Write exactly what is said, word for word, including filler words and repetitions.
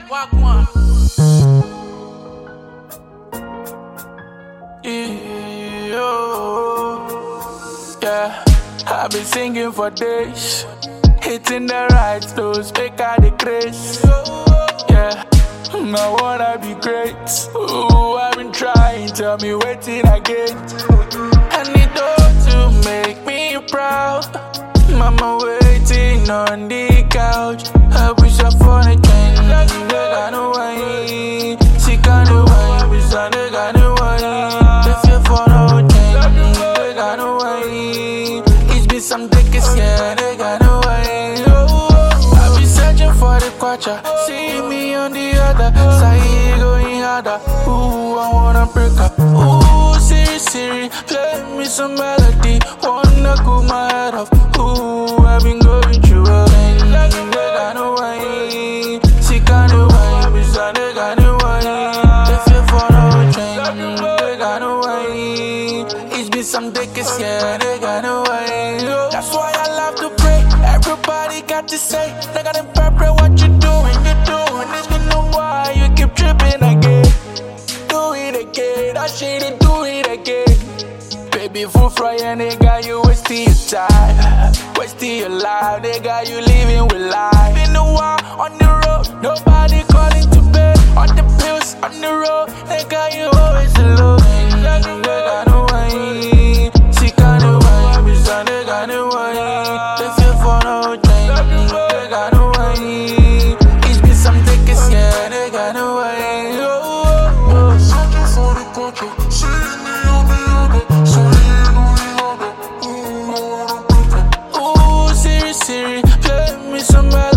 Walk one. Yeah, oh, yeah. I've been singing for days, hitting the right notes, make out the grace. Yeah, I wanna be great. Ooh, I've been trying, tell me waiting again. I need those to make me proud. Mama waiting on the couch. I wish I found a change. I know why she can't do why. I wish I got no why. If you for no change, I know why. It's been some decades, yeah, they got no way. I've been searching for the quacha. See me on the other side, going harder. Ooh, I wanna break up. Ooh, Siri, Siri, play me some melody. Wanna cool my head off. Ooh, I've been going through a thing. They got no way. She can't do why. I wish I got no way. If you for no change, they got no way. It's been some decades, yeah, they got no way. That's why I love to pray. Everybody got to say, they got to pray what you doing, you doing. It's been a while, you keep tripping again. Do it again, that shit, do it again. Baby, full fry and they got you wasting your time, wasting your life. They got you living with life. Been a while on the road, nobody calling to bed. On the pills, on the road, they got you always alone. They got no way, she got no way. I wish I they got no way. They feel for no change, they got no way. It's been some decades, yeah, they got no way. Oh, oh, oh. Searching for the culture, see me on the other side. Ooh, Siri, Siri, play me some melody.